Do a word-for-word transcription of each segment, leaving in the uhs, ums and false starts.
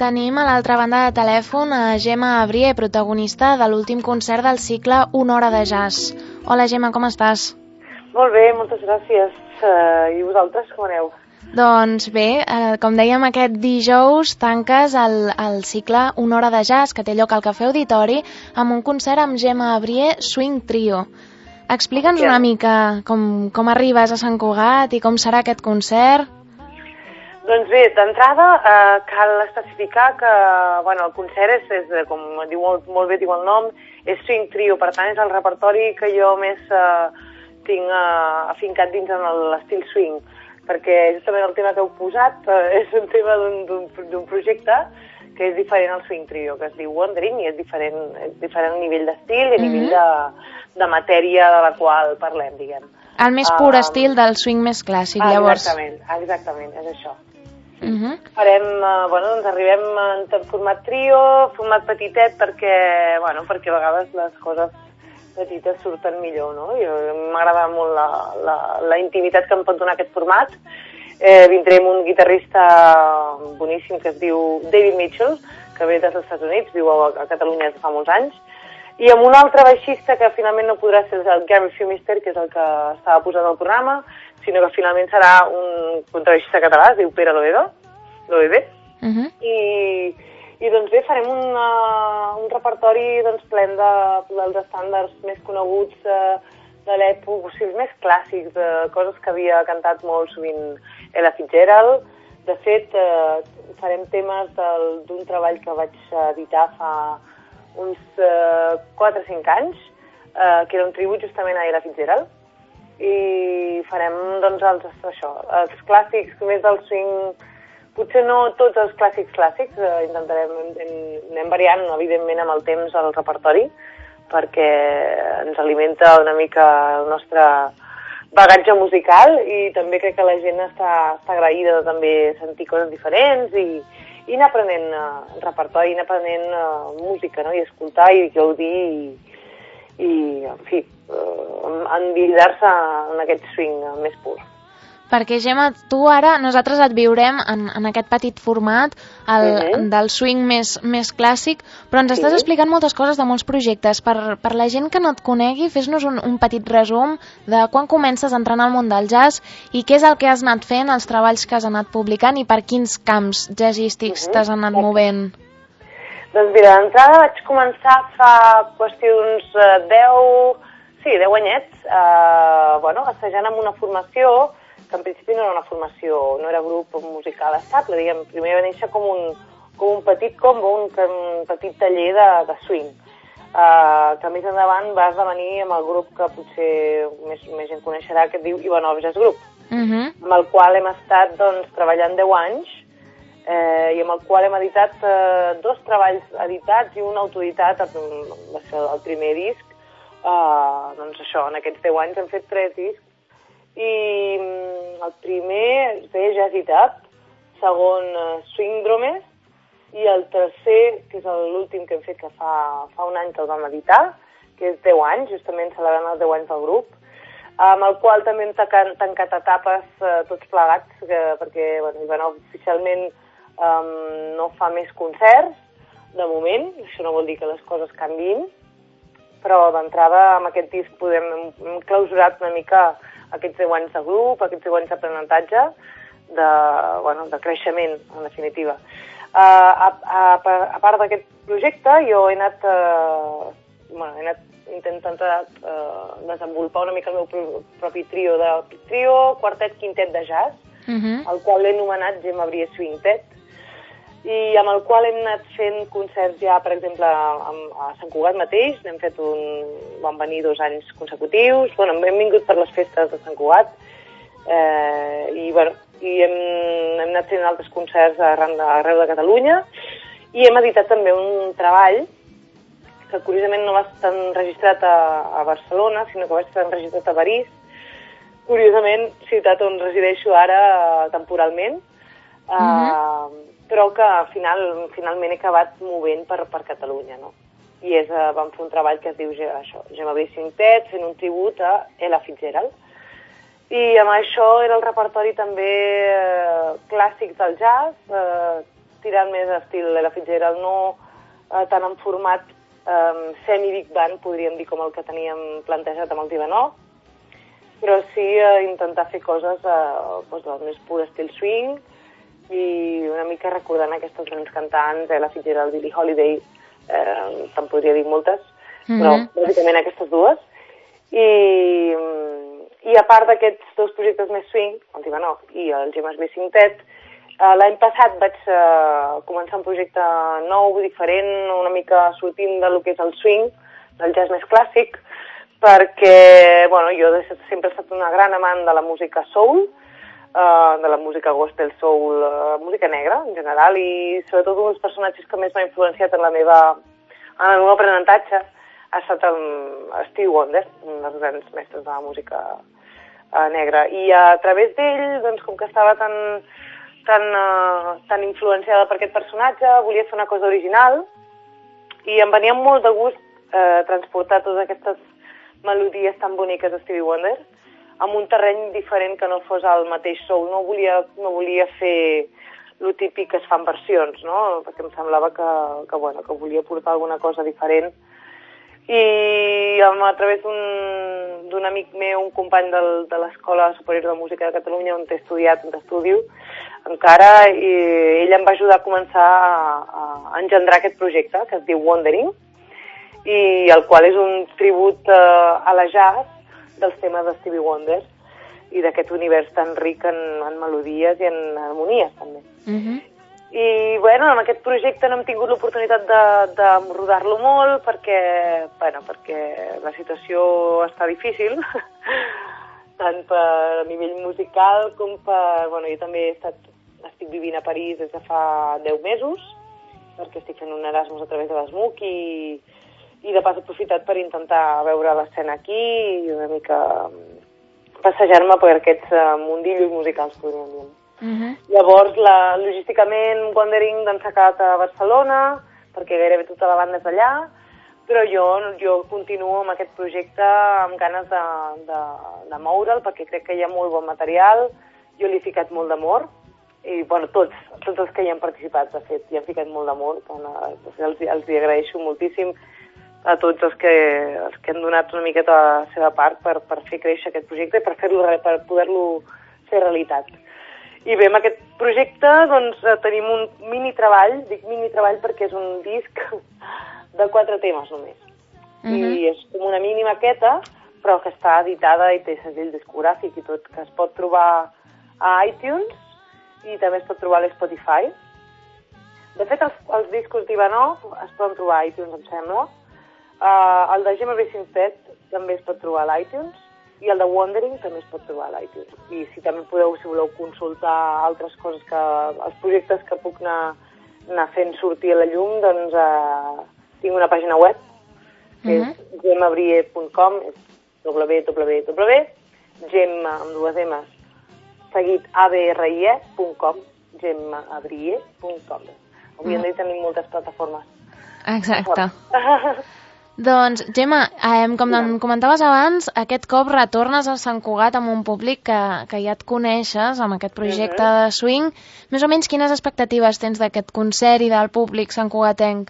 tenim a l'altra banda de telèfon a Gemma Abrié, protagonista de l'últim concert del cicle Una hora de jazz. Hola Gemma, com estàs? Molt bé, moltes gràcies. Uh, I vosaltres, com aneu? Doncs bé, eh, com dèiem, aquest dijous tanques el, el cicle Una hora de jazz, que té lloc al Cafè Auditori, amb un concert amb Gemma Abrié Swing Trio. Explica'ns una mica com, com arribes a Sant Cugat i com serà aquest concert. Doncs bé, d'entrada eh, cal especificar que bueno, el concert és, és com diu molt, molt bé diu el nom, és Swing Trio, per tant és el repertori que jo més eh, tinc eh, afincat dins en l'estil swing, perquè justament el tema que heu posat eh, és un tema d'un projecte que és diferent al Swing Trio, que es diu Wandering, i és diferent, és diferent a nivell d'estil i a nivell de, de matèria de la qual parlem, diguem. El més pur uh, estil del swing més clàssic, llavors. Exactament, exactament, és això. Uh -huh. Farem, uh, bueno, doncs arribem en format trio, format petitet, perquè, bueno, perquè a vegades les coses petites surten millor, no? M'agrada molt la, la, la intimitat que em pot donar aquest format. Eh, vindré amb un guitarrista boníssim que es diu David Mitchell, que ve dels Estats Units, viu a, a Catalunya des de fa molts anys, i amb un altre baixista que finalment no podrà ser el Gary Fumister, que és el que estava posant al programa, sinó que finalment serà un contrabaixista català, es diu Pere Loedo, Loedo. Uh -huh. I, i doncs bé, farem un, uh, un repertori doncs, plen de, dels estàndards més coneguts uh, de l'època, o sigui, més clàssics, de coses que havia cantat molt sovint Ella Fitzgerald. De fet, eh, farem temes d'un treball que vaig editar fa uns eh, quatre o cinc anys, eh, que era un tribut justament a Ella Fitzgerald. I farem, doncs, els, això, els clàssics més del swing, potser no tots els clàssics clàssics, eh, intentarem, anem variant, evidentment, amb el temps al repertori, perquè ens alimenta una mica el nostre bagatge musical i també crec que la gent està, està agraïda de també sentir coses diferents i, i anar aprenent uh, repertori, anar aprenent uh, música, no? I escoltar i gaudir i, i en fi, uh, envidar-se en aquest swing uh, més pur. Perquè, Gemma, tu ara, nosaltres et viurem en, en aquest petit format el, uh -huh. del swing més, més clàssic, però ens estàs uh -huh. explicant moltes coses de molts projectes. Per, per la gent que no et conegui, fes-nos un, un petit resum de quan comences a entrar en el món del jazz i què és el que has anat fent, els treballs que has anat publicant i per quins camps jazzístics uh -huh. t'has anat movent. Doncs mira, d'entrada vaig començar fa qüestió d'uns uh, deu, sí, deu anyets, uh, bueno, assajant amb una formació que en principi no era una formació, no era grup musical estable, diguem, primer va néixer com un, com un petit combo, un, un petit taller de, de swing, uh, que més endavant va esdevenir amb el grup que potser més, més gent coneixerà, que es diu Ivanov Jazz Group, uh -huh. amb el qual hem estat doncs, treballant deu anys, eh, i amb el qual hem editat eh, dos treballs editats i un autoeditat, va ser el primer disc, uh, doncs això, en aquests deu anys hem fet tres discs, i el primer es deia Jazz It Up, segon uh, Swing Dromes, i el tercer, que és l'últim que hem fet, que fa, fa un any que el vam editar, que és deu anys, justament celebrant els deu anys del grup, amb el qual també hem tancat, tancat etapes uh, tots plegats, que, perquè bueno, Ivanov oficialment um, no fa més concerts, de moment, això no vol dir que les coses canviïn, però d'entrada amb aquest disc podem, hem clausurat una mica aquests deu anys de grup, aquests deu anys d'aprenentatge, de, bueno, de creixement, en definitiva. Uh, a, a, a part d'aquest projecte, jo he anat, uh, bueno, he anat intentant uh, desenvolupar una mica el meu propi trio, de trio, quartet, quintet de jazz, uh -huh. el qual l'he anomenat Gemma Abrié Swingtet, i amb el qual hem anat fent concerts ja, per exemple, a, a Sant Cugat mateix, n'hem fet un... van venir dos anys consecutius, bueno, hem vingut per les festes de Sant Cugat, eh, i, bueno, i hem, hem anat fent altres concerts arreu de, arreu de Catalunya, i hem editat també un treball que curiosament no va estar enregistrat a, a Barcelona, sinó que va estar enregistrat a París, curiosament, ciutat on resideixo ara temporalment, uh -huh. uh, però que al final, finalment he acabat movent per, per Catalunya, no? I és, uh, vam fer un treball que es diu això, Gemma Abrié Swingtet, fent un tribut a Ella Fitzgerald. I amb això era el repertori també uh, clàssic del jazz, uh, tirant més estil Ella Fitzgerald, no eh, tant en format eh, semi-big band, podríem dir, com el que teníem plantejat amb el Divanó, però sí eh, intentar fer coses eh, doncs, del més pur estil swing i una mica recordant aquestes grans cantants, Ella Fitzgerald, Billie Holiday, eh, te'n podria dir moltes, mm-hmm. però bàsicament aquestes dues. I, i a part d'aquests dos projectes més swing, el Divanó i el Gemma Smith Quintet, eh, l'any passat vaig eh, començar un projecte nou, diferent, una mica sortint del que és el swing, del jazz més clàssic, perquè bueno, jo sempre he estat una gran amant de la música soul, Uh, de la música gospel, soul, uh, música negra en general, i sobretot un dels personatges que més m'ha influenciat en la meva en el meu aprenentatge ha estat el Stevie Wonder, un dels grans mestres de la música uh, negra, i a través d'ell, doncs, com que estava tan, tan, uh, tan influenciada per aquest personatge, volia fer una cosa original i em venia molt de gust uh, transportar totes aquestes melodies tan boniques de Stevie Wonder amb un terreny diferent que no fos el mateix soul. No volia, no volia fer el típic que es fan versions, no? Perquè em semblava que, que, bueno, que volia portar alguna cosa diferent. I a través d'un amic meu, un company del, de l'Escola Superior de Música de Catalunya, on he estudiat, on estudio, encara, i ell em va ajudar a començar a, a engendrar aquest projecte, que es diu Wandering, i el qual és un tribut uh, a la jazz, dels temes de Stevie Wonder i d'aquest univers tan ric en, en melodies i en harmonies, també. Uh-huh. I, bueno, en aquest projecte no hem tingut l'oportunitat de, de rodar-lo molt perquè, bueno, perquè la situació està difícil, tant per a nivell musical com per... Bueno, jo també he estat, estic vivint a París des de fa deu mesos, perquè estic fent un Erasmus a través de l'ESMUC i i de pas he aprofitat per intentar veure l'escena aquí i una mica passejar-me per aquests uh, mundillos musicals, podríem dir. Uh-huh. Llavors, la, logísticament, Wandering doncs, s'ha quedat a Barcelona, perquè gairebé tota la banda és allà, però jo, jo continuo amb aquest projecte amb ganes de, de, de moure'l, perquè crec que hi ha molt bon material, jo li he ficat molt d'amor, i bueno, tots, tots els que hi han participat, de fet, hi han ficat molt d'amor, els, els hi agraeixo moltíssim a tots els que, els que han donat una miqueta la seva part per, per fer créixer aquest projecte i per, fer-lo, per poder-lo fer realitat. I bé, amb aquest projecte doncs, tenim un mini treball, dic mini treball perquè és un disc de quatre temes només. Uh-huh. I és com una mini maqueta, però que està editada i té segell discogràfic i tot, que es pot trobar a iTunes i també es pot trobar a l'Spotify. De fet, els, els discos d'Ivanov es poden trobar a iTunes, em sembla. Uh, el de Gemma Quintet també es pot trobar a l'iTunes i el de Wandering també es pot trobar a l'iTunes. I si també podeu, si voleu consultar altres coses, que els projectes que puc anar, anar fent sortir a la llum, doncs uh, tinc una pàgina web que uh-huh. és gemma brie punt com, és w w w punt gemma amb dues emes seguit a b r i e punt com, gemma brie punt com. Avui en dia tenim moltes plataformes. Exacte. Doncs, Gemma, eh, com em comentaves abans, aquest cop retornes a Sant Cugat amb un públic que, que ja et coneixes, amb aquest projecte uh-huh. de swing. Més o menys, quines expectatives tens d'aquest concert i del públic santcugatenc?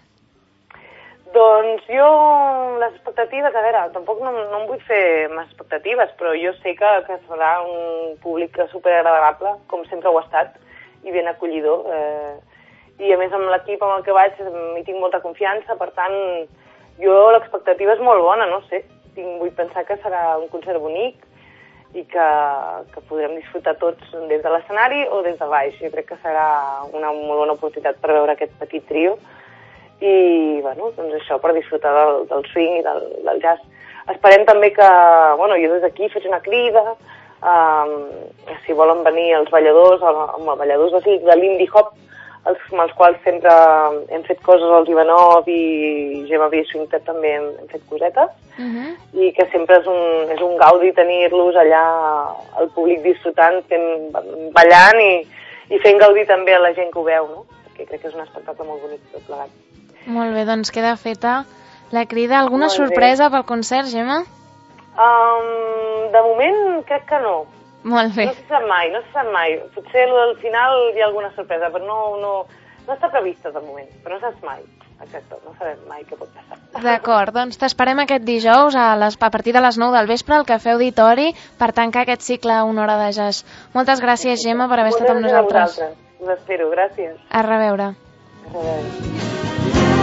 Doncs jo, les expectatives, a veure, tampoc no, no em vull fer més expectatives, però jo sé que, que serà un públic superagradable, com sempre ho ha estat, i ben acollidor. Eh, I a més amb l'equip amb el que vaig hi tinc molta confiança, per tant, jo l'expectativa és molt bona, no sé. Tinc, vull pensar que serà un concert bonic i que, que podrem disfrutar tots des de l'escenari o des de baix. Jo crec que serà una molt bona oportunitat per veure aquest petit trio i, bueno, doncs això, per disfrutar del, del swing i del, del jazz. Esperem també que, bueno, jo des d'aquí faig una crida, um, si volen venir els balladors, amb els balladors de, de l'indie hop, els, amb els quals sempre hem fet coses, els Ivanov i Gemma Quintet també hem, hem fet cosetes, uh-huh. i que sempre és un, és un gaudi tenir-los allà, el públic disfrutant, fent, ballant i, i fent gaudir també a la gent que ho veu, no? Perquè crec que és un espectacle molt bonic tot plegat. Molt bé, doncs queda feta la crida. Alguna molt sorpresa bé. Pel concert, Gemma? Um, de moment crec que no. Molt bé. No se sap mai, no se sap mai. Potser al final hi ha alguna sorpresa, però no, no, no està prevista de moment, però no saps mai. Exacte, no sabem mai què pot passar. D'acord, doncs t'esperem aquest dijous a, les, a partir de les nou del vespre al Cafè Auditori per tancar aquest cicle Una hora de jazz. Moltes gràcies, Gemma, per haver estat amb nosaltres. Us espero, gràcies. A reveure. A reveure.